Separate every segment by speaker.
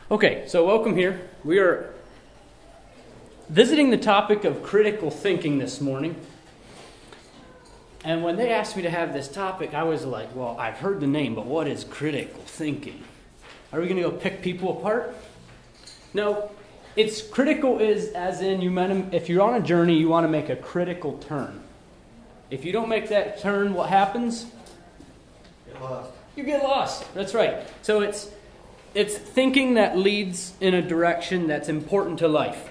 Speaker 1: Okay, so welcome here. We are visiting the topic of critical thinking this morning. And when they asked me to have this topic, I was like, well, I've heard the name, but what is critical thinking? Are we going to go pick people apart? No, it's critical is as in if you're on a journey, you want to make a critical turn. If you don't make that turn, what happens?
Speaker 2: Get lost.
Speaker 1: You get lost. That's right. So it's thinking that leads in a direction that's important to life.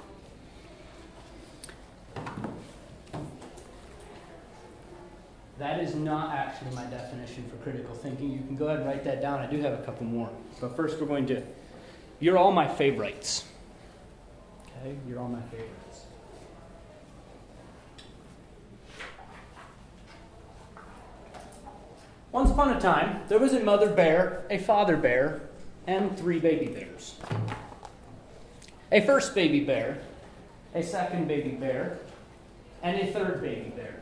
Speaker 1: That is not actually my definition for critical thinking. You can go ahead and write that down. I do have a couple more. But first you're all my favorites. Okay, you're all my favorites. Once upon a time, there was a mother bear, a father bear, and 3 baby bears. A first baby bear, a second baby bear, and a third baby bear.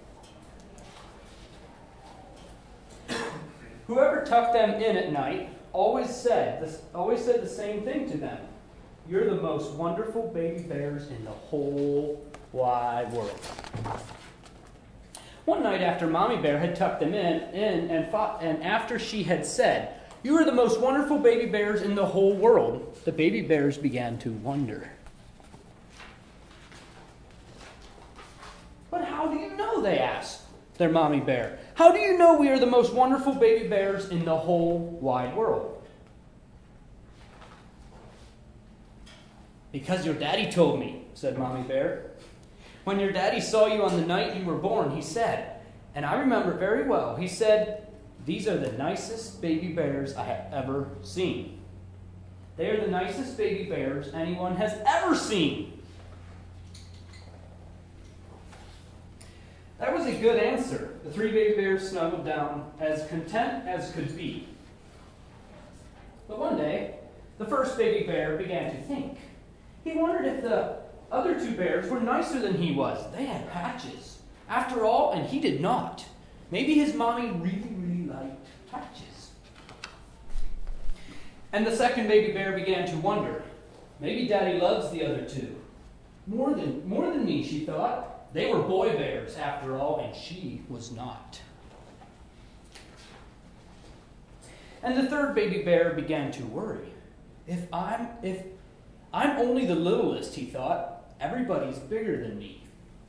Speaker 1: Whoever tucked them in at night always said the same thing to them. You're the most wonderful baby bears in the whole wide world. One night after Mommy Bear had tucked them in and after she had said, "You are the most wonderful baby bears in the whole world," the baby bears began to wonder. "But how do you know?" they asked their Mommy Bear. "How do you know we are the most wonderful baby bears in the whole wide world?" "Because your daddy told me," said Mommy Bear. "When your daddy saw you on the night you were born, he said, and I remember very well, he said, 'These are the nicest baby bears I have ever seen.' They are the nicest baby bears anyone has ever seen." That was a good answer. The 3 baby bears snuggled down, as content as could be. But one day, the first baby bear began to think. He wondered if the other 2 bears were nicer than he was. They had patches, after all, and he did not. Maybe his mommy really liked patches. And the second baby bear began to wonder. Maybe Daddy loves the other 2. More than me, she thought. They were boy bears, after all, and she was not. And the third baby bear began to worry. If I'm only the littlest, he thought. Everybody's bigger than me.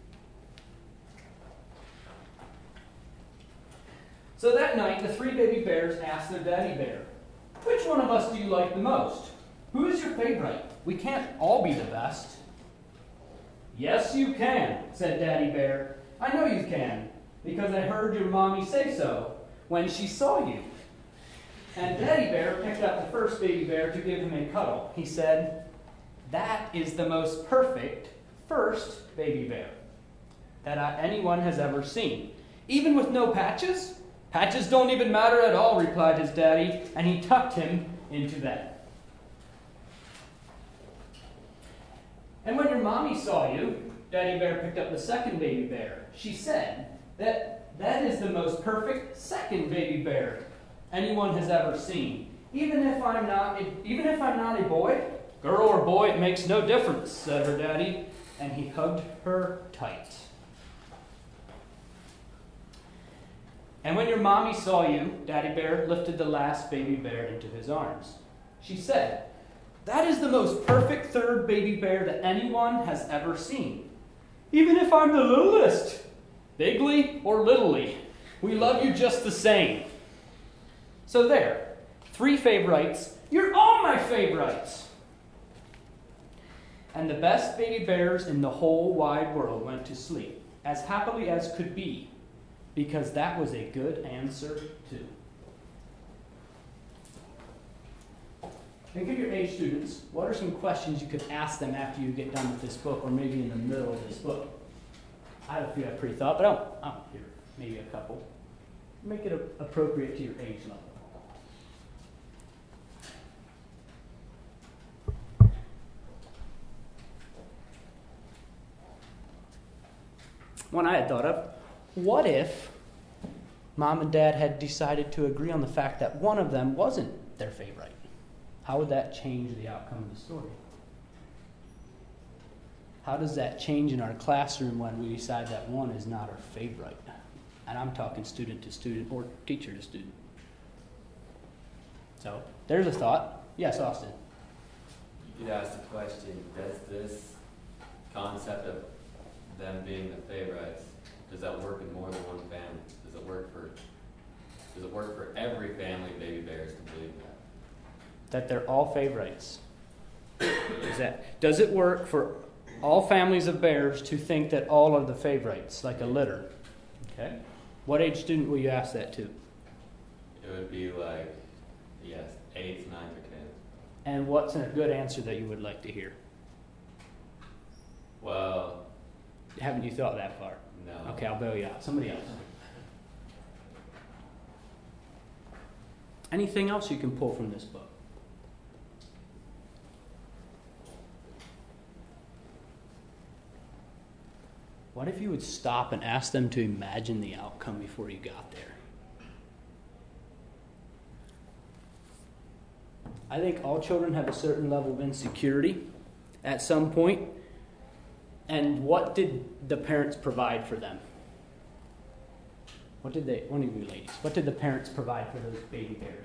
Speaker 1: So that night, the 3 baby bears asked their daddy bear, "Which one of us do you like the most? Who is your favorite? We can't all be the best." "Yes, you can," said Daddy Bear. "I know you can, because I heard your mommy say so when she saw you." And Daddy Bear picked up the first baby bear to give him a cuddle. He said, "That is the most perfect first baby bear that anyone has ever seen. Even with no patches?" "Patches don't even matter at all," replied his daddy, and he tucked him into bed. "And when your mommy saw you," Daddy Bear picked up the second baby bear. "She said that is the most perfect second baby bear anyone has ever seen. Even if I'm not a boy, girl or boy, it makes no difference," said her daddy, and he hugged her tight. "And when your mommy saw you," Daddy Bear lifted the last baby bear into his arms. "She said, 'That is the most perfect third baby bear that anyone has ever seen. Even if I'm the littlest, bigly or littly, we love you just the same.' So there, 3 favorites. You're all my favorites." And the best baby bears in the whole wide world went to sleep, as happily as could be, because that was a good answer too. Think of your age students. What are some questions you could ask them after you get done with this book, or maybe in the middle of this book? I have a few I've pre-thought, but here, maybe a couple. Make it appropriate to your age level. One I had thought of: what if Mom and Dad had decided to agree on the fact that one of them wasn't their favorite? how would that change the outcome of the story? How does that change in our classroom when we decide that one is not our favorite? And I'm talking student to student or teacher to student. So, there's a thought. Yes, Austin.
Speaker 3: You could ask the question, does this concept of them being the favorites, does that work in more than one family? Does it work for every family of baby bears to believe that?
Speaker 1: That they're all favorites. Does it work for all families of bears to think that all are the favorites, like a litter? Okay. What age student will you ask that to?
Speaker 3: It would be like, yes, 8th, 9th, or 10th.
Speaker 1: And what's a good answer that you would like to hear?
Speaker 3: Well,
Speaker 1: haven't you thought that far?
Speaker 3: no.
Speaker 1: Okay, I'll bail you out. Somebody else. Anything else you can pull from this book? What if you would stop and ask them to imagine the outcome before you got there? I think all children have a certain level of insecurity at some point. And what did the parents provide for them? One of you ladies, what did the parents provide for those baby bears?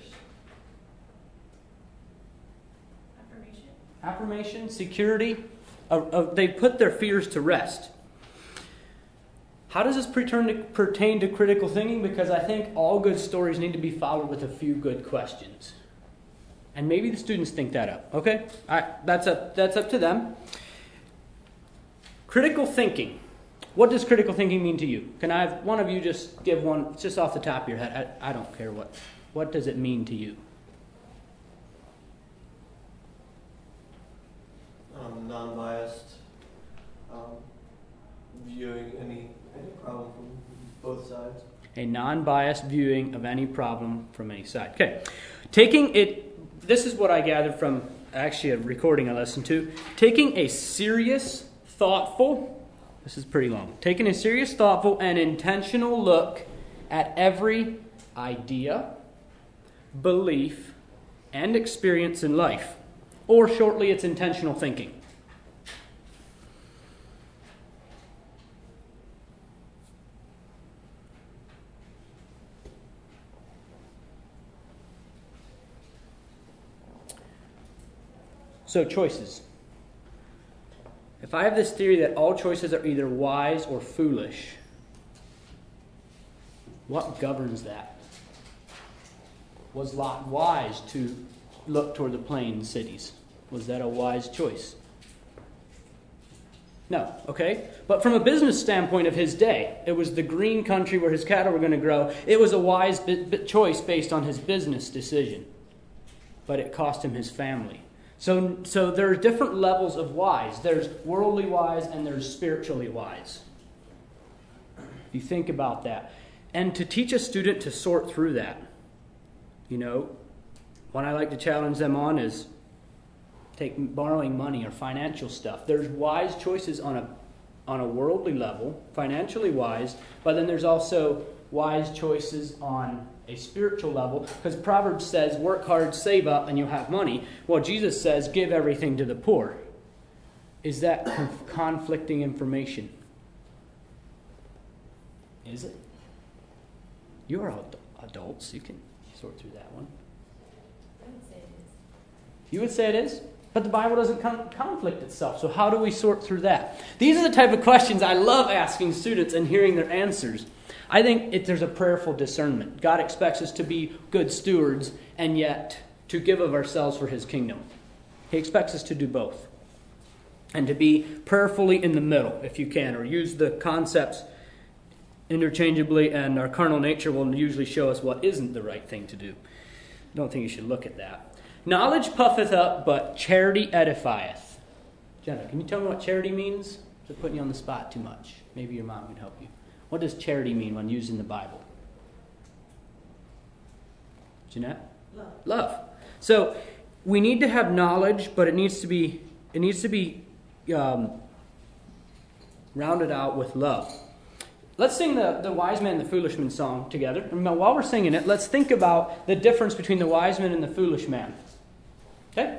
Speaker 1: Affirmation, security. They put their fears to rest. How does this pertain to critical thinking? Because I think all good stories need to be followed with a few good questions. And maybe the students think that up. Okay? All right, that's up to them. Critical thinking. What does critical thinking mean to you? Can I have one of you just give one, just off the top of your head? I don't care what. What does it mean to you?
Speaker 2: Non-biased, viewing any problem from both sides.
Speaker 1: A non-biased viewing of any problem from any side. Okay. Taking it, this is what I gathered from actually a recording I listened to. Taking a serious, thoughtful, this is pretty long. Taking a serious, thoughtful, and intentional look at every idea, belief, and experience in life. Or shortly, it's intentional thinking. So, choices. If I have this theory that all choices are either wise or foolish, what governs that? Was Lot wise to look toward the plain cities? Was that a wise choice? No, okay? But from a business standpoint of his day, it was the green country where his cattle were going to grow. It was a wise choice based on his business decision. But it cost him his family. So there are different levels of wise. There's worldly wise and there's spiritually wise. You think about that. And to teach a student to sort through that, what I like to challenge them on is borrowing money or financial stuff. There's wise choices on a worldly level, financially wise, but then there's also wise choices on a spiritual level, because Proverbs says, work hard, save up, and you'll have money. Well, Jesus says, give everything to the poor. Is that conflicting information? Is it? You are adults. You can sort through that one.
Speaker 4: I would say it is.
Speaker 1: You would say it is? But the Bible doesn't conflict itself. So how do we sort through that? These are the type of questions I love asking students and hearing their answers. I think there's a prayerful discernment. God expects us to be good stewards and yet to give of ourselves for His kingdom. He expects us to do both. And to be prayerfully in the middle, if you can, or use the concepts interchangeably, and our carnal nature will usually show us what isn't the right thing to do. I don't think you should look at that. Knowledge puffeth up, but charity edifieth. Jenna, can you tell me what charity means? Just putting you on the spot too much. Maybe your mom can help you. What does charity mean when used in the Bible? Jeanette? Love. So we need to have knowledge, but it needs to be rounded out with love. Let's sing the Wise Man and the Foolish Man song together. And while we're singing it, let's think about the difference between the wise man and the foolish man. Okay?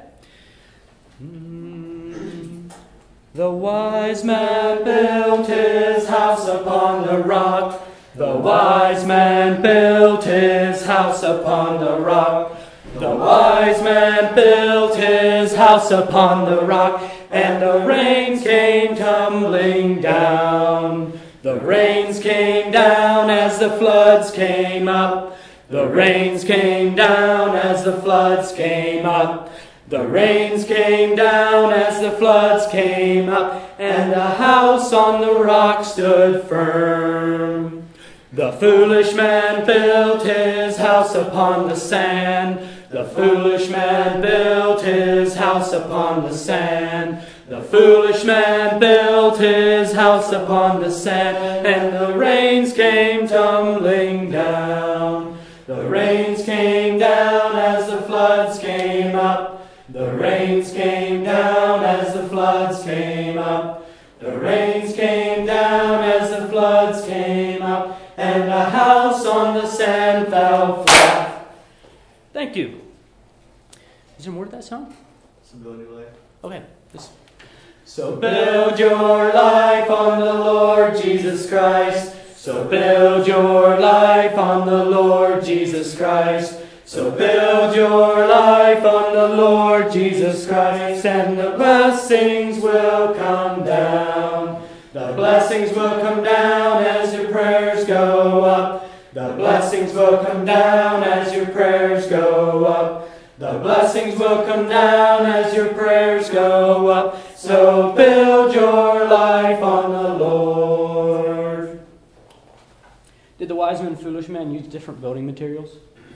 Speaker 1: The wise man built his house upon the rock. The wise man built his house upon the rock. The wise man built his house upon the rock, and the rains came tumbling down. The rains came down as the floods came up. The rains came down as the floods came up. The rains came down as the floods came up, and the house on the rock stood firm. The foolish man built his house upon the sand. The foolish man built his house upon the sand. The foolish man built his house upon the sand, and the rains came tumbling down. The rains came down as the floods came up. The rains came down as the floods came up. The rains came down as the floods came up, and the house on the sand fell flat. Thank you. Is there more to that song?
Speaker 2: So build your life.
Speaker 1: Okay. So build your life on the Lord Jesus Christ. So build your life on the Lord Jesus Christ. So build your life on the Lord Jesus Christ, and the blessings will come down. The blessings will come down as your prayers go up. The blessings will come down as your prayers go up. The blessings will come down as your prayers go up. So build your life on the Lord. Did the wise man and foolish man use different building materials?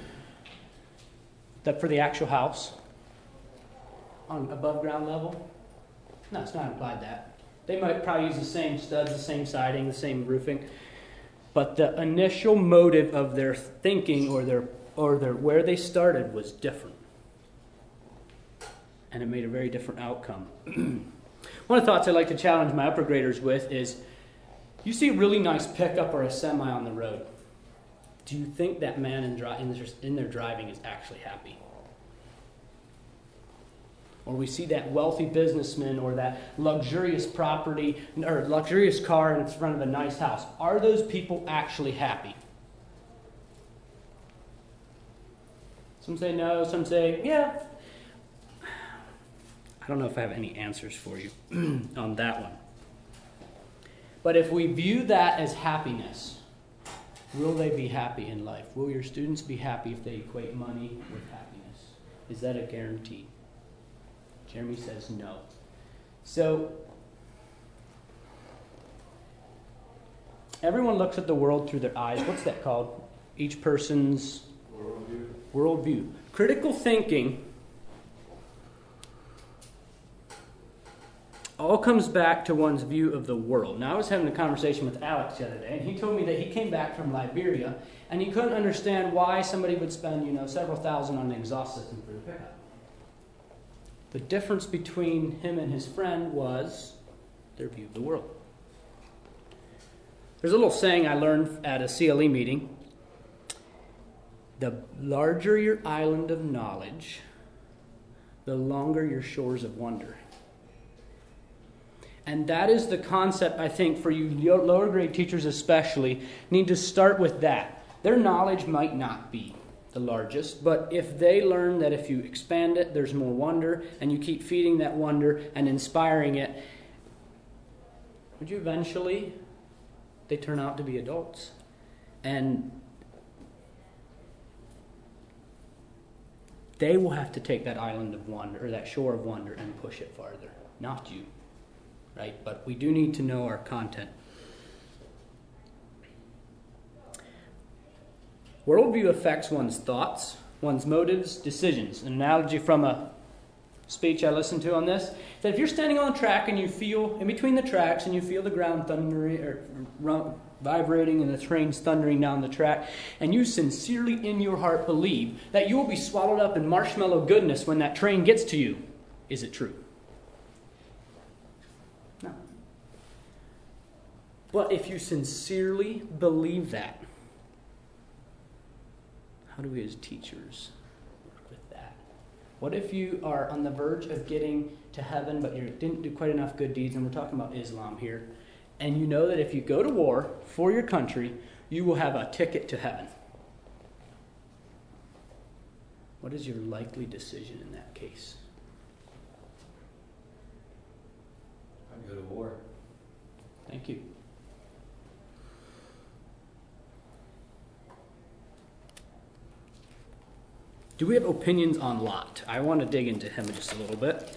Speaker 1: That for the actual house? On above ground level? No, it's not implied that. They might probably use the same studs, the same siding, the same roofing. But the initial motive of their thinking or their where they started was different. And it made a very different outcome. One of the thoughts I like to challenge my upper graders with is, you see a really nice pickup or a semi on the road. Do you think that man in their driving is actually happy? Or we see that wealthy businessman or that luxurious property or luxurious car in front of a nice house. Are those people actually happy? Some say no, some say yeah. I don't know if I have any answers for you on that one. But if we view that as happiness, will they be happy in life? Will your students be happy if they equate money with happiness? Is that a guarantee? Jeremy says no. So, everyone looks at the world through their eyes. What's that called? Each person's worldview. Critical thinking all comes back to one's view of the world. Now, I was having a conversation with Alex the other day, and he told me that he came back from Liberia, and he couldn't understand why somebody would spend, several thousand on an exhaust system for the pickup. The difference between him and his friend was their view of the world. There's a little saying I learned at a CLE meeting. The larger your island of knowledge, the longer your shores of wonder. And that is the concept, I think, for you lower grade teachers especially, need to start with that. Their knowledge might not be the largest, but if they learn that if you expand it, there's more wonder, and you keep feeding that wonder and inspiring it, would you eventually, they turn out to be adults. And they will have to take that island of wonder, or that shore of wonder, and push it farther, not you. Right? But we do need to know our content. Worldview affects one's thoughts, one's motives, decisions. An analogy from a speech I listened to on this, that if you're standing on the track and you feel, in between the tracks, and you feel the ground thundering or vibrating and the train's thundering down the track, and you sincerely in your heart believe that you will be swallowed up in marshmallow goodness when that train gets to you, is it true? No. But if you sincerely believe that, how do we as teachers work with that?
Speaker 5: What if you are on the verge of getting to heaven, but you didn't do quite enough good deeds, and we're talking about Islam here, and you know that if you go to war for your country, you will have a ticket to heaven? What is your likely decision in that case?
Speaker 3: I'd go to war.
Speaker 5: Thank you. Do we have opinions on Lot? I want to dig into him just a little bit.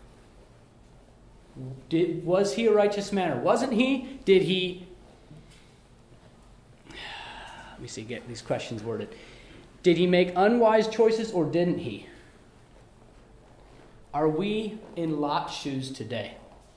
Speaker 5: Was he a righteous man or wasn't he? Did he... Let me see, get these questions worded. Did he make unwise choices or didn't he? Are we in Lot's shoes today?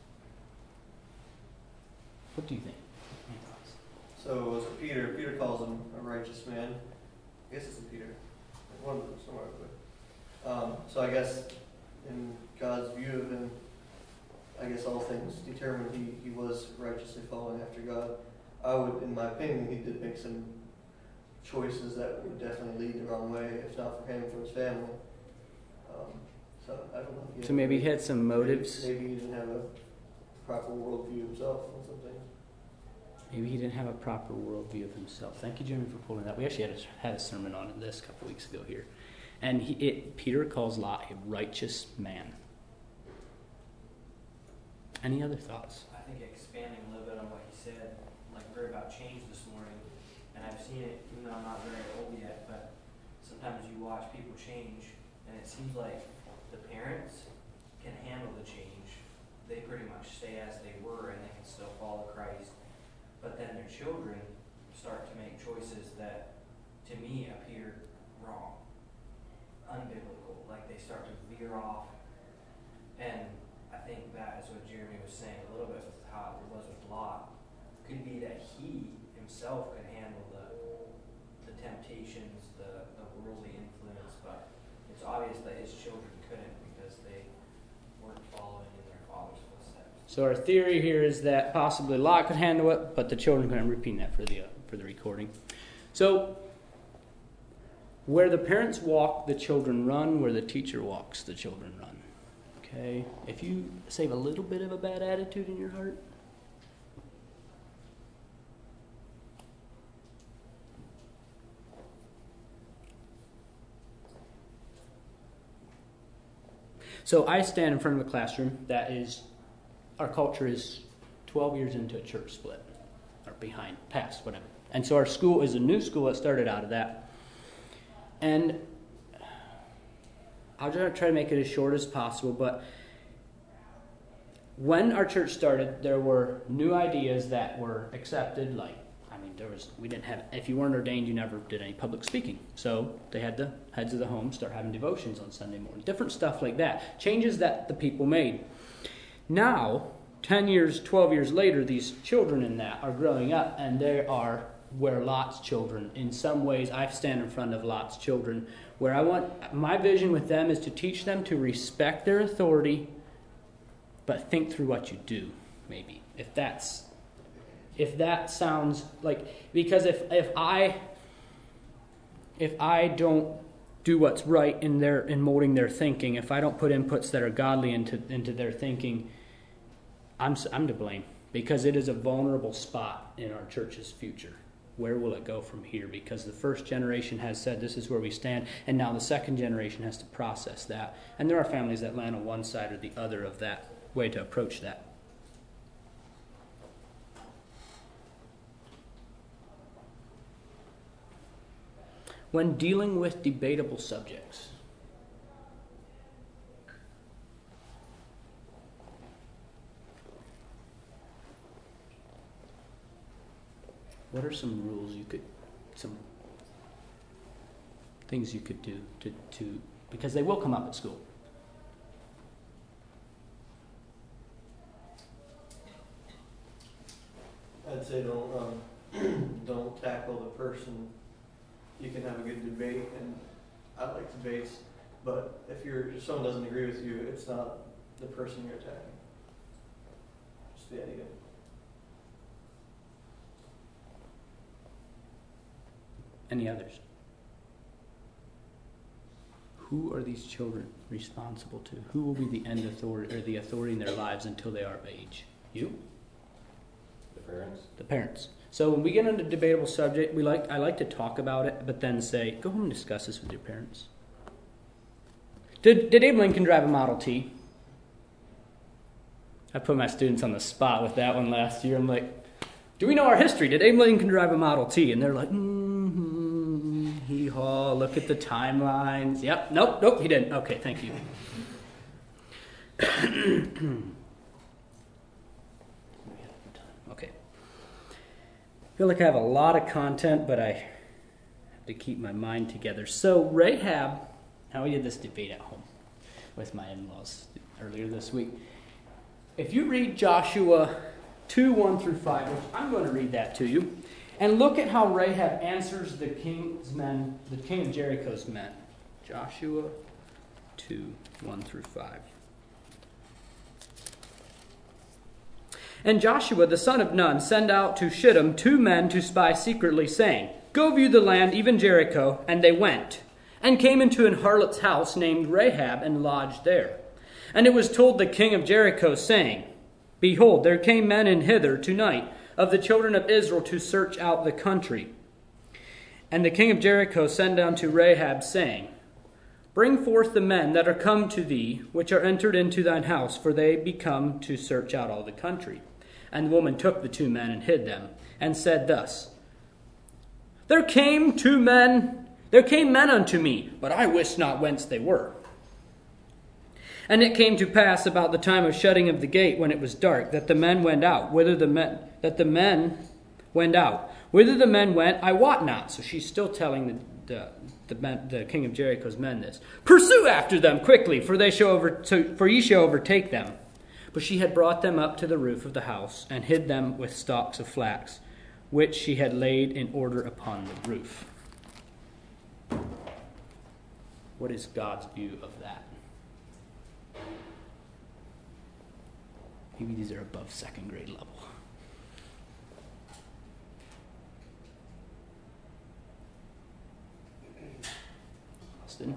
Speaker 5: What do you think?
Speaker 2: So was it Peter? Peter calls him a righteous man. I guess it's in Peter. One of them somewhere. But, so I guess in God's view of him, I guess all things determined he was righteously following after God. I would, in my opinion, he did make some choices that would definitely lead the wrong way, if not for him, for his family. So I don't know.
Speaker 5: So maybe he had some motives.
Speaker 2: Maybe he didn't have a proper worldview himself on some things.
Speaker 5: Maybe he didn't have a proper worldview of himself. Thank you, Jeremy, for pulling that. We actually had a sermon on this a couple weeks ago here. And Peter calls Lot a righteous man. Any other thoughts?
Speaker 6: I think expanding a little bit on what he said, like we heard about change this morning, and I've seen it, even though I'm not very old yet, but sometimes you watch people change, and it seems like the parents can handle the change. They pretty much stay as they were, and they can still follow Christ. But then their children start to make choices that, to me, appear wrong, unbiblical, like they start to veer off. And I think that is what Jeremy was saying a little bit with how it was with Lot. Could be that he himself could handle the temptations, the worldly influence, but it's obvious that his children couldn't because they weren't following in their father's footsteps.
Speaker 5: So our theory here is that possibly Lot could handle it, but the children couldn't. Repeat that for the recording. So where the parents walk, the children run. Where the teacher walks, the children run. Okay? If you save a little bit of a bad attitude in your heart, so I stand in front of a classroom that is, our culture is 12 years into a church split, or behind, past, whatever. And so our school is a new school that started out of that. And I'll just try to make it as short as possible, but when our church started, there were new ideas that were accepted, like, we didn't have, if you weren't ordained, you never did any public speaking. So they had the heads of the home start having devotions on Sunday morning. Different stuff like that. Changes that the people made. Now, 10 years, 12 years later, these children in that are growing up, and they are where Lot's children, in some ways, I stand in front of Lot's children, where my vision with them is to teach them to respect their authority, but think through what you do, maybe. If that sounds like, because if I don't do what's right in molding their thinking, if I don't put inputs that are godly into their thinking, I'm to blame, because it is a vulnerable spot in our church's future. Where will it go from here? Because the first generation has said this is where we stand, and now the second generation has to process that. And there are families that land on one side or the other of that way to approach that. When dealing with debatable subjects, what are some rules some things you could do to because they will come up at school?
Speaker 2: I'd say don't tackle the person. You can have a good debate, and I like debates, but if someone doesn't agree with you, it's not the person you're attacking. Just the idea.
Speaker 5: Any others? who are these children responsible to? Who will be the end authority or the authority in their lives until they are of age? You?
Speaker 3: The parents?
Speaker 5: The parents. So when we get on a debatable subject, I like to talk about it, but then say, go home and discuss this with your parents. Did Abe Lincoln drive a Model T? I put my students on the spot with that one last year. I'm like, do we know our history? Did Abe Lincoln drive a Model T? And they're like, hee-haw, look at the timelines. Yep, nope, he didn't. Okay, thank you. Okay. I feel like I have a lot of content, but I have to keep my mind together. So Rahab, now we did this debate at home with my in-laws earlier this week. If you read Joshua 2, 1 through 5, which I'm going to read that to you, and look at how Rahab answers the king's men, the king of Jericho's men. Joshua 2, 1 through 5. And Joshua the son of Nun sent out to Shittim 2 men to spy secretly, saying, Go view the land, even Jericho. And they went, and came into an harlot's house named Rahab, and lodged there. And it was told the king of Jericho, saying, Behold, there came men in hither tonight of the children of Israel to search out the country. And the king of Jericho sent unto Rahab, saying, Bring forth the men that are come to thee, which are entered into thine house, for they be come to search out all the country. And the woman took the 2 men and hid them, and said thus, There came men unto me, but I wist not whence they were. And it came to pass about the time of shutting of the gate, when it was dark, that the men went out. Whither the men went, I wot not. So she's still telling the king of Jericho's men this. Pursue after them quickly, for ye shall overtake them. But she had brought them up to the roof of the house, and hid them with stalks of flax, which she had laid in order upon the roof. What is God's view of that? Maybe these are above 2nd grade level. Austin?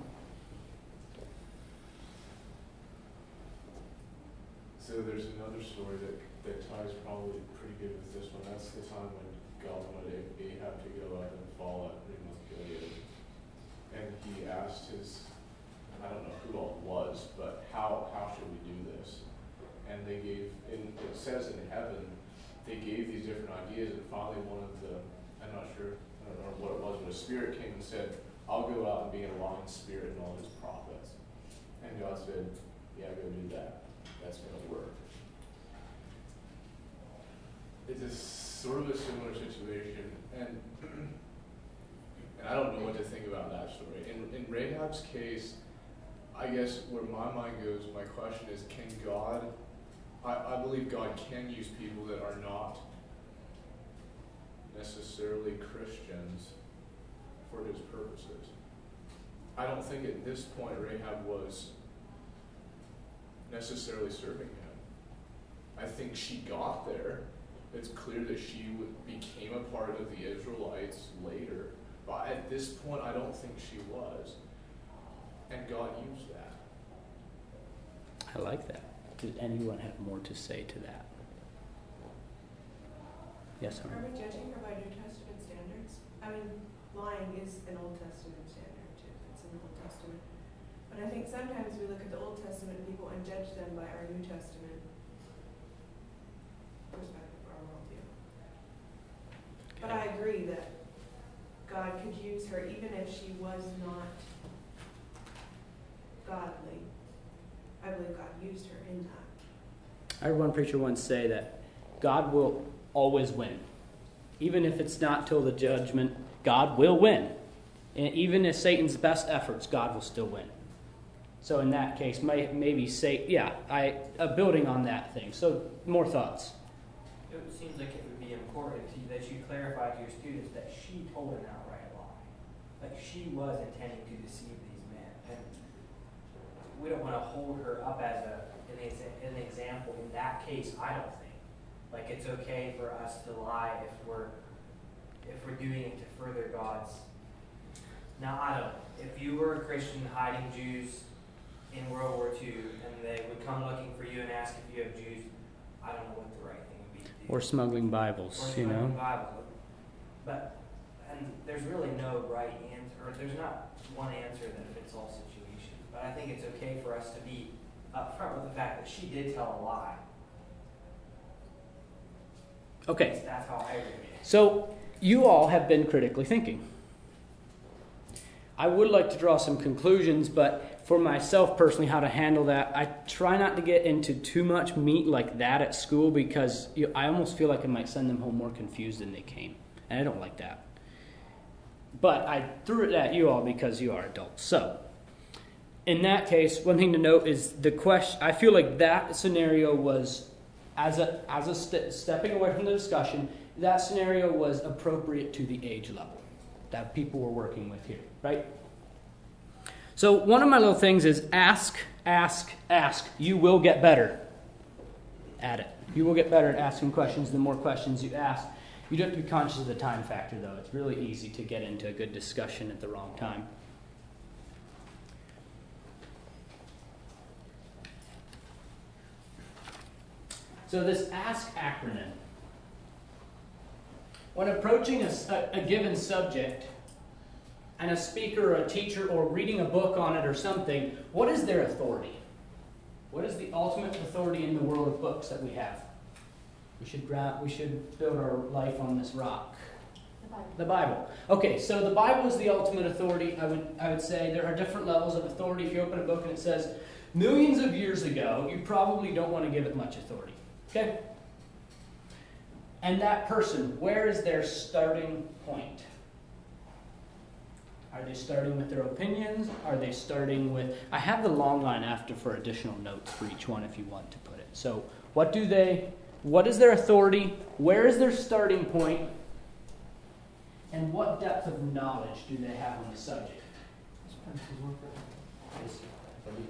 Speaker 7: So there's another story that ties probably pretty good with this one. That's the time when God wanted Ahab to go up and fall at Ramoth Gilead. And he asked I don't know who all it was, but how should we do this? And they gave, and it says in heaven, they gave these different ideas, and finally one of the, I don't know what it was, but a spirit came and said, I'll go out and be in line spirit and all his prophets. And God said, yeah, go do that. That's going to work. It's a sort of a similar situation, and I don't know what to think about that story. In Rahab's case, I guess where my mind goes, my question is, can God, I believe God can use people that are not necessarily Christians for his purposes. I don't think at this point Rahab was necessarily serving him. I think she got there. It's clear that she became a part of the Israelites later, but at this point I don't think she was. And God used that.
Speaker 5: I like that. Did anyone have more to say to that? Yes,
Speaker 8: Are we judging her by New Testament standards? I mean, lying is an Old Testament standard too. It's in the Old Testament. But I think sometimes we look at the Old Testament people and judge them by our New Testament perspective, our worldview. But I agree that God could use her even if she was not godly. I believe God used her in that.
Speaker 5: I heard one preacher once say that God will always win. Even if it's not till the judgment, God will win. And even if Satan's best efforts, God will still win. So in that case, maybe say, building on that thing. So more thoughts.
Speaker 6: It seems like it would be important that you clarify to your students that she told an outright lie. Like she was intending to deceive these men. And we don't want to hold her up as an example in that case, I don't think. Like it's okay for us to lie if we're doing it to further God's. Now I don't know. if you were a Christian hiding Jews in World War II, and they would come looking for you and ask if you have Jews, I don't know what the right thing would be to do.
Speaker 5: Or smuggling Bibles,
Speaker 6: Or
Speaker 5: you know.
Speaker 6: smuggling Bibles. But, and there's really no right answer, or there's not one answer that fits all situations. But I think it's okay for us to be upfront with the fact that she did tell a lie.
Speaker 5: Okay,
Speaker 6: That's how I read it.
Speaker 5: so you all have been critically thinking. I would like to draw some conclusions, but for myself personally, how to handle that, I try not to get into too much meat like that at school because I almost feel like I might send them home more confused than they came. And I don't like that. But I threw it at you all because you are adults. So, in that case, one thing to note is the question. I feel like that scenario was, stepping away from the discussion, that scenario was appropriate to the age level that people were working with here, right? So one of my little things is ask, ask, ask. You will get better at it. You will get better at asking questions the more questions you ask. You don't have to be conscious of the time factor, though. It's really easy to get into a good discussion at the wrong time. So this ASK acronym. When approaching a given subject, and a speaker or a teacher or reading a book on it or something, what is their authority? What is the ultimate authority in the world of books that we have? We should build our life on this rock. The Bible. Okay, so the Bible is the ultimate authority. I would say there are different levels of authority. If you open a book and it says millions of years ago, you probably don't want to give it much authority. Okay? And that person, where is their starting point? Are they starting with their opinions? Are they starting with... I have the long line after for additional notes for each one if you want to put it. So what is their authority? Where is their starting point? And what depth of knowledge do they have on the subject? Yes, I believe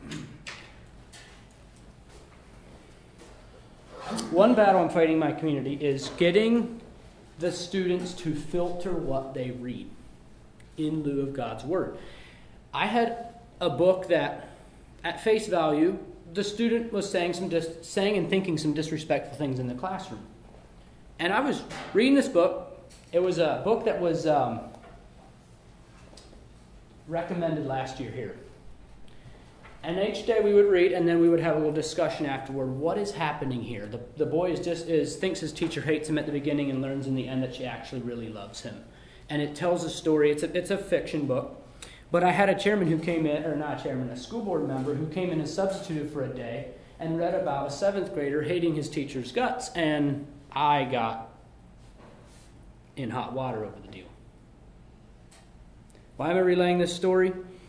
Speaker 5: so. One battle I'm fighting in my community is getting the students to filter what they read in lieu of God's Word. I had a book that, at face value, the student was saying and thinking some disrespectful things in the classroom. And I was reading this book. It was a book that was recommended last year here. And each day we would read, and then we would have a little discussion afterward. What is happening here? The boy thinks his teacher hates him at the beginning and learns in the end that she actually really loves him. And it tells a story. It's a fiction book. But I had a chairman who came in, or not a chairman, a school board member who came in and substituted for a day and read about a 7th grader hating his teacher's guts. And I got in hot water over the deal. Why am I relaying this story?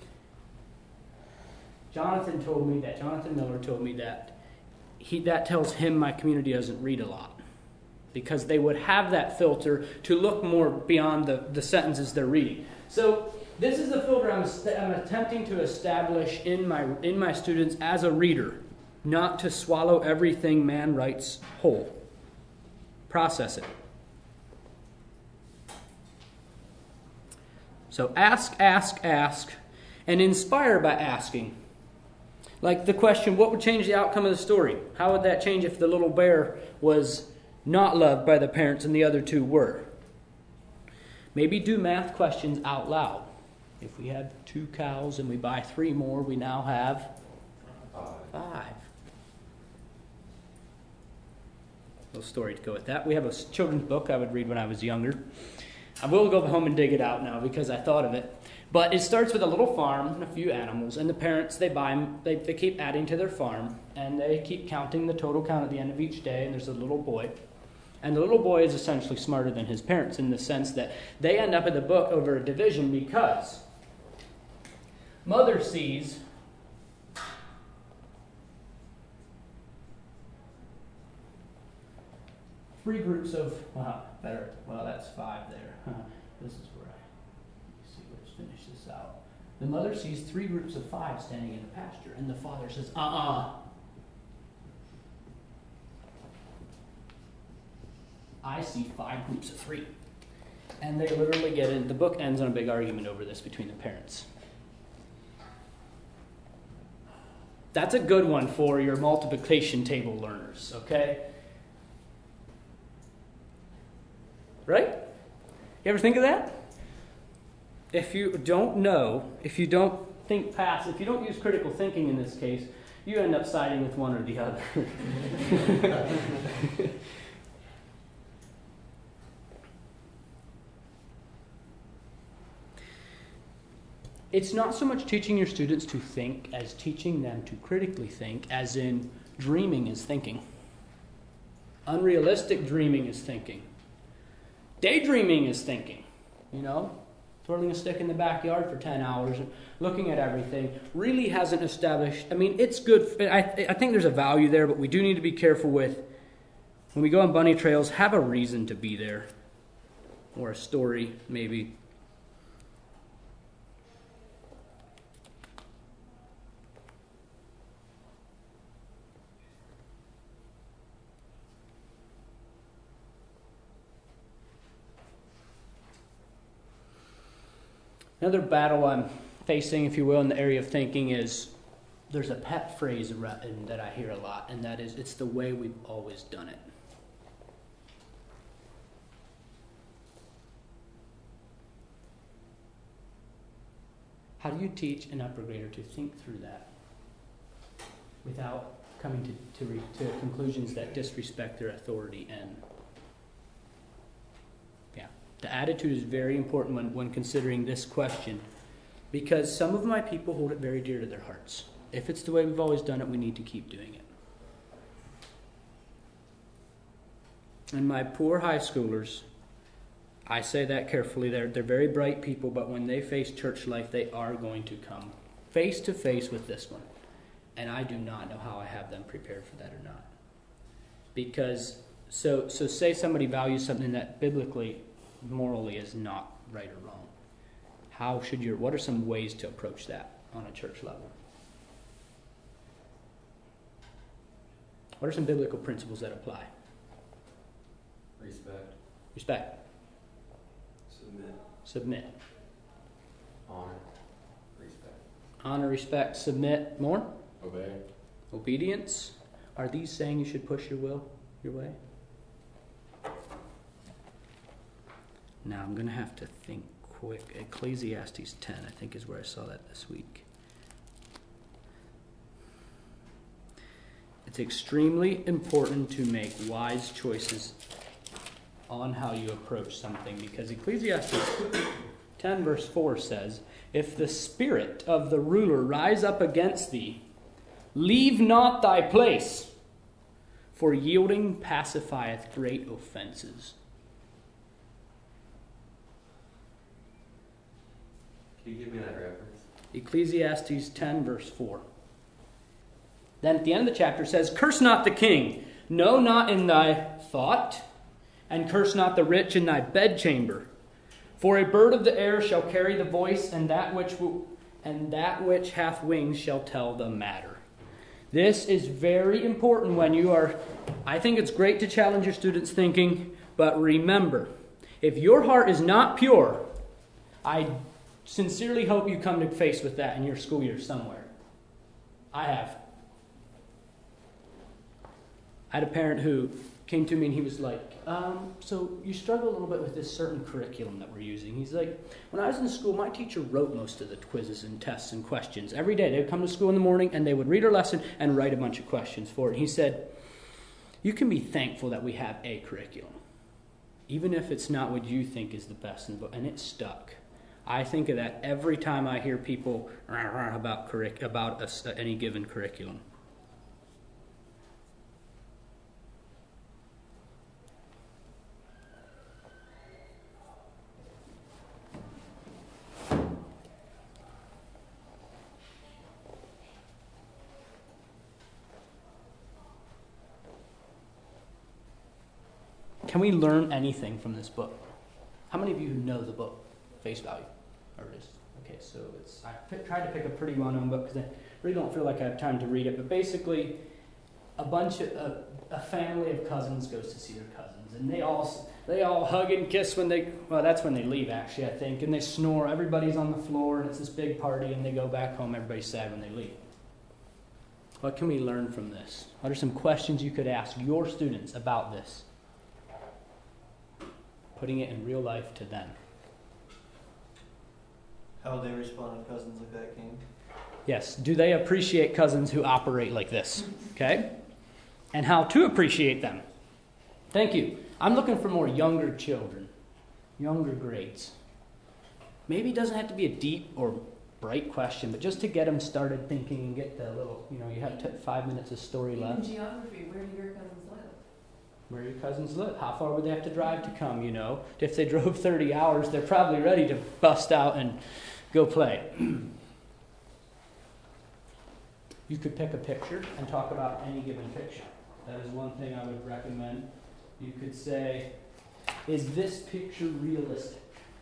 Speaker 5: Jonathan Miller told me that that tells him my community doesn't read a lot. Because they would have that filter to look more beyond the sentences they're reading. So this is the filter I'm attempting to establish in my students as a reader, not to swallow everything man writes whole. Process it. So ask, and inspire by asking. Like the question, what would change the outcome of the story? How would that change if the little bear was not loved by the parents and the other two were? Maybe do math questions out loud. If we had 2 cows and we buy 3 more, we now have 5. Little story to go with that. We have a children's book I would read when I was younger. I will go home and dig it out now because I thought of it. But it starts with a little farm and a few animals, and the parents, they keep adding to their farm, and they keep counting the total count at the end of each day, and there's a little boy. And the little boy is essentially smarter than his parents in the sense that they end up in the book over a division because mother sees three groups of, that's 5 there. This is where let's finish this out. The mother sees 3 groups of 5 standing in the pasture, and the father says, I see 5 groups of 3. And they literally get in. The book ends on a big argument over this between the parents. That's a good one for your multiplication table learners, okay? Right? You ever think of that? If you don't know, if you don't think past, if you don't use critical thinking in this case, you end up siding with one or the other. It's not so much teaching your students to think as teaching them to critically think, as in dreaming is thinking. Unrealistic dreaming is thinking. Daydreaming is thinking. You know, twirling a stick in the backyard for 10 hours, looking at everything, really hasn't established. I mean, it's good. I think there's a value there, but we do need to be careful with, when we go on bunny trails, have a reason to be there. Or a story, maybe. Another battle I'm facing, if you will, in the area of thinking is, there's a pet phrase that I hear a lot, and that is, it's the way we've always done it. How do you teach an upper grader to think through that without coming to conclusions that disrespect their authority? And the attitude is very important when considering this question, because some of my people hold it very dear to their hearts. If it's the way we've always done it, we need to keep doing it. And my poor high schoolers, I say that carefully, they're very bright people, but when they face church life, they are going to come face to face with this one. And I do not know how I have them prepared for that or not. Because, so say somebody values something that biblically, morally is not right or wrong. What are some ways to approach that on a church level? What are some biblical principles that apply? Respect. Submit. Honor, respect, submit. More? Obedience. Are these saying you should push your way? Now I'm going to have to think quick. Ecclesiastes 10, I think, is where I saw that this week. It's extremely important to make wise choices on how you approach something, because Ecclesiastes 10 verse 4 says, "If the spirit of the ruler rise up against thee, leave not thy place, for yielding pacifieth great offenses."
Speaker 3: Can you give me that reference?
Speaker 5: Ecclesiastes 10 verse 4. Then at the end of the chapter it says, "Curse not the king, no, not in thy thought, and curse not the rich in thy bedchamber. For a bird of the air shall carry the voice, and that which hath wings shall tell the matter." This is very important when you are, I think it's great to challenge your students' thinking, but remember, if your heart is not pure, I sincerely hope you come to face with that in your school year somewhere. I have. I had a parent who came to me and he was like, so you struggle a little bit with this certain curriculum that we're using. He's like, when I was in school, my teacher wrote most of the quizzes and tests and questions. Every day they would come to school in the morning and they would read our lesson and write a bunch of questions for it. And he said, you can be thankful that we have a curriculum, even if it's not what you think is the best in the book. And it stuck. I think of that every time I hear people about any given curriculum. Can we learn anything from this book? How many of you know the book, face value? Or just, okay, so I tried to pick a pretty well-known book because I really don't feel like I have time to read it. But basically, a family of cousins goes to see their cousins, and they all hug and kiss that's when they leave, actually, I think, and they snore. Everybody's on the floor, and it's this big party, and they go back home. Everybody's sad when they leave. What can we learn from this? What are some questions you could ask your students about this? Putting it in real life to them.
Speaker 2: How would they respond to cousins like that, King?
Speaker 5: Yes. Do they appreciate cousins who operate like this? Okay? And how to appreciate them. Thank you. I'm looking for more younger children. Younger grades. Maybe it doesn't have to be a deep or bright question, but just to get them started thinking and get the little, you have 5 minutes of story
Speaker 4: Even
Speaker 5: left.
Speaker 4: geography, where do your cousins live?
Speaker 5: Where your cousins live? How far would they have to drive to come, If they drove 30 hours, they're probably ready to bust out and go play. You could pick a picture and talk about any given picture. That is one thing I would recommend. You could say, is this picture realistic?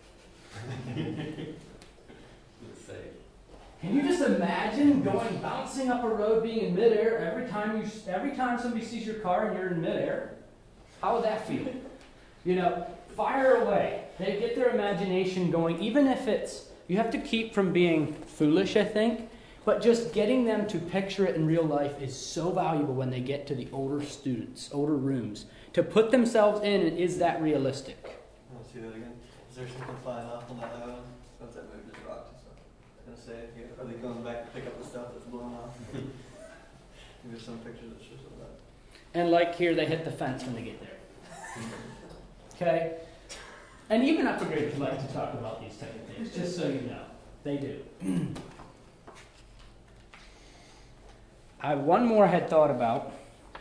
Speaker 3: Let's say,
Speaker 5: Can you just imagine bouncing up a road, being in midair every time somebody sees your car and you're in midair? How would that feel? Fire away. They get their imagination going, even if you have to keep from being foolish, I think, but just getting them to picture it in real life is so valuable when they get to the older students, older rooms. To put themselves in, and is that realistic?
Speaker 2: Let's see that again. Is there something flying off on that island? What's that movie just rocked and stuff? I was gonna say, are they going back to pick up the stuff that's blown off? There's some pictures that shows that.
Speaker 5: And like here, they hit the fence when they get there. Okay? And even upper grades like to talk about these type of things, just so you know. They do. One more I had thought about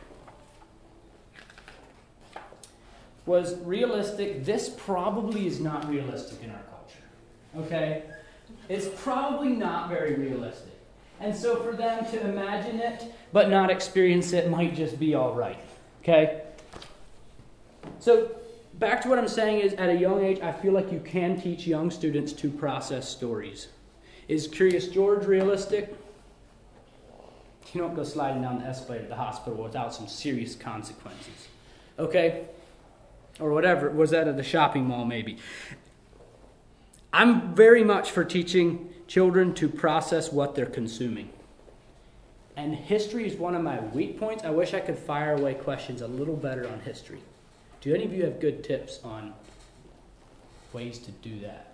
Speaker 5: was realistic. This probably is not realistic in our culture. Okay? It's probably not very realistic. And so for them to imagine it but not experience it might just be all right. Okay? So back to what I'm saying is, at a young age, I feel like you can teach young students to process stories. Is Curious George realistic? You don't go sliding down the escalator at the hospital without some serious consequences. Okay? Or whatever. Was that at the shopping mall, maybe? I'm very much for teaching children to process what they're consuming. And history is one of my weak points. I wish I could fire away questions a little better on history. Do any of you have good tips on ways to do that?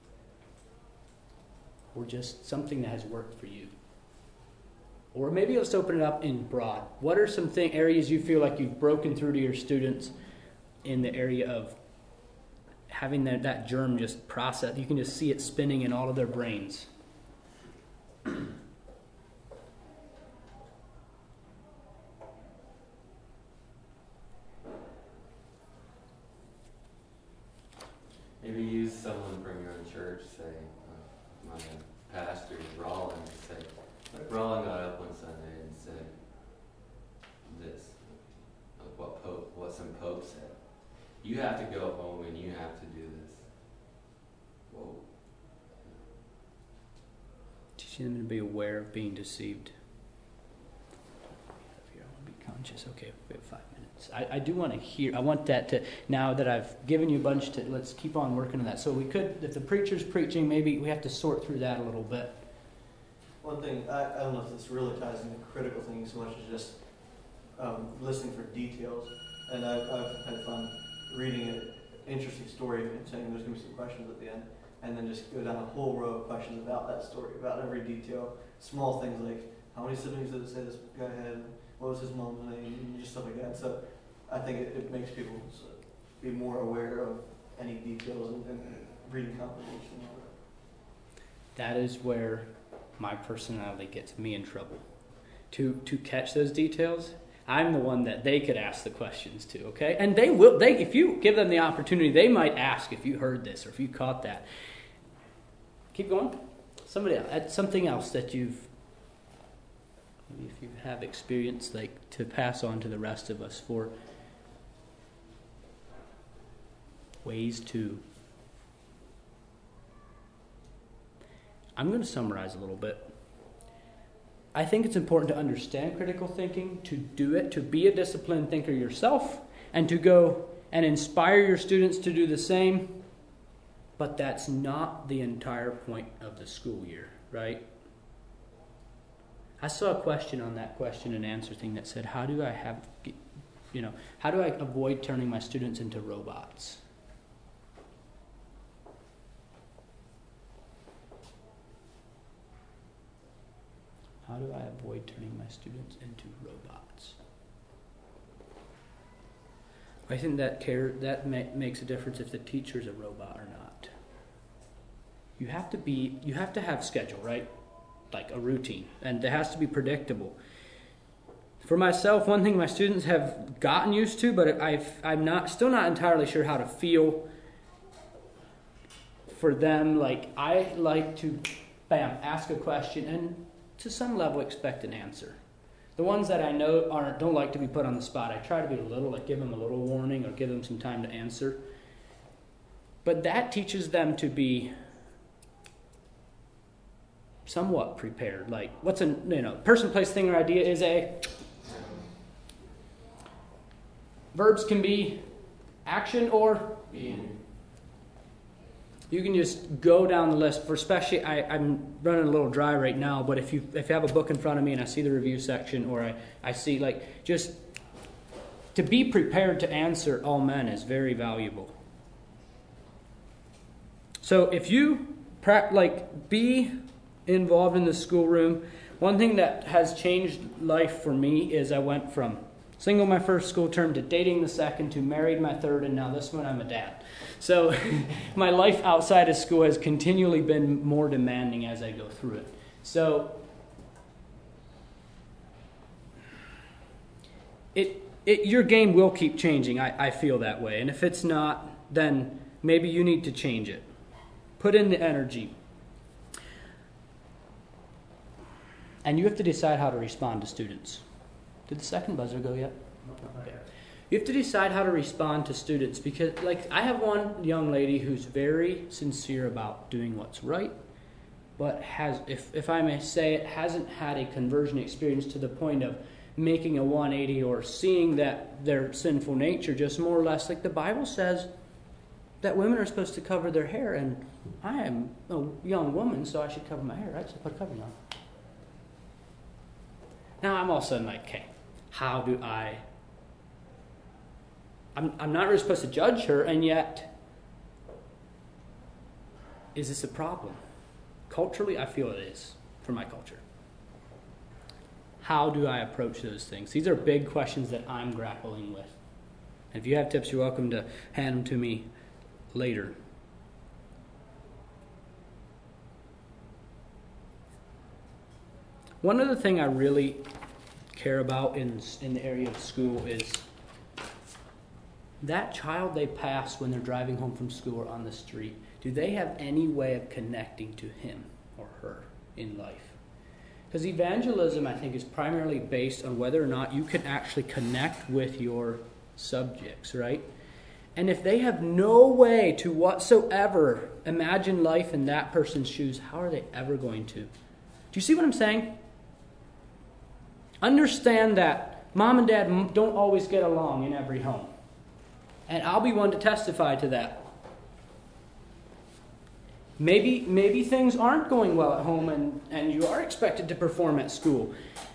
Speaker 5: Or just something that has worked for you? Or maybe let's open it up in broad. What are some areas you feel like you've broken through to your students in the area of having that germ just process? You can just see it spinning in all of their brains.
Speaker 3: maybe use someone from your own church, say, my pastor, Rollin, say, Rollin got up one Sunday and said this, like what some pope said. You have to go home and you have to do this. Whoa.
Speaker 5: Teaching them to be aware of being deceived. I want to be conscious. Okay, we have 5 minutes. I do want to hear, I want that to, now that I've given you a bunch to, let's keep on working on that. So we could, if the preacher's preaching, maybe we have to sort through that a little bit.
Speaker 2: One thing, I don't know if this really ties into critical thinking so much as just listening for details. And I've had fun reading an interesting story and saying there's going to be some questions at the end. And then just go down a whole row of questions about that story, about every detail. Small things like, how many siblings did it say this guy had? What was his mom's name? And just stuff like that. So I think it makes people be more aware of any details and reading comprehension and all that.
Speaker 5: That is where my personality gets me in trouble. To catch those details, I'm the one that they could ask the questions to, okay? And they will, if you give them the opportunity, they might ask if you heard this or if you caught that. Keep going. Somebody else, something else that maybe if you have experience, like to pass on to the rest of us for ways to. I'm going to summarize a little bit. I think it's important to understand critical thinking, to do it, to be a disciplined thinker yourself, and to go and inspire your students to do the same. But that's not the entire point of the school year, right? I saw a question on that question and answer thing that said, how do I avoid turning my students into robots? How do I avoid turning my students into robots? I think that makes a difference if the teacher's a robot or not. You have to have schedule, right? Like a routine, and it has to be predictable. For myself, one thing my students have gotten used to, but I'm still not entirely sure how to feel for them. Like, I like to, ask a question and to some level expect an answer. The ones that I know don't like to be put on the spot, I try to be give them a little warning or give them some time to answer. But that teaches them to be somewhat prepared. Like, what's person, place, thing, or idea is a... Verbs can be action or being. You can just go down the list. For especially, I'm running a little dry right now, but if you have a book in front of me and I see the review section, or I see, like, just to be prepared to answer all men is very valuable. So if you be involved in the schoolroom, one thing that has changed life for me is I went from single my first school term to dating the second to married my third, and now this one I'm a dad. So my life outside of school has continually been more demanding as I go through it. So your game will keep changing. I feel that way. And if it's not, then maybe you need to change it. Put in the energy. And you have to decide how to respond to students. Did the second buzzer go yet? Okay. You have to decide how to respond to students, because, I have one young lady who's very sincere about doing what's right, but has, if I may say it, hasn't had a conversion experience to the point of making a 180 or seeing that their sinful nature, just more or less like the Bible says that women are supposed to cover their hair, and I am a young woman, so I should cover my hair, right? So put a covering on. Now I'm all of a sudden like, okay, how do I'm not really supposed to judge her, and yet, is this a problem? Culturally, I feel it is, for my culture. How do I approach those things? These are big questions that I'm grappling with. And if you have tips, you're welcome to hand them to me later. One other thing I really care about in the area of school is that child they pass when they're driving home from school or on the street. Do they have any way of connecting to him or her in life? Because evangelism, I think, is primarily based on whether or not you can actually connect with your subjects, right? And if they have no way to whatsoever imagine life in that person's shoes, how are they ever going to? Do you see what I'm saying? Understand that mom and dad don't always get along in every home. And I'll be one to testify to that. Maybe things aren't going well at home and you are expected to perform at school.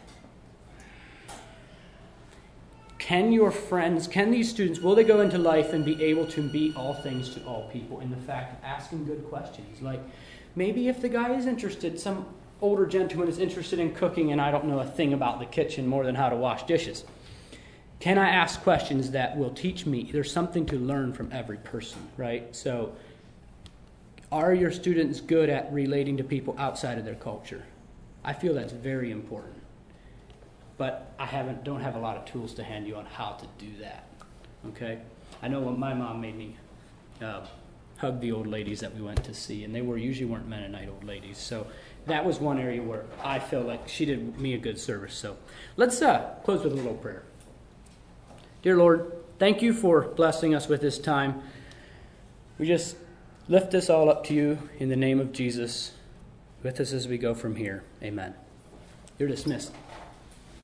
Speaker 5: Can your friends, can these students, will they go into life and be able to be all things to all people in the fact of asking good questions? Like, maybe if the guy is interested, some older gentleman is interested in cooking and I don't know a thing about the kitchen more than how to wash dishes. Can I ask questions that will teach me? There's something to learn from every person, right? So, are your students good at relating to people outside of their culture? I feel that's very important. But I don't have a lot of tools to hand you on how to do that, okay? I know when my mom made me hug the old ladies that we went to see, and they usually weren't Mennonite old ladies, so that was one area where I feel like she did me a good service. So let's close with a little prayer. Dear Lord, thank you for blessing us with this time. We just lift this all up to you in the name of Jesus. With us as we go from here. Amen. You're dismissed.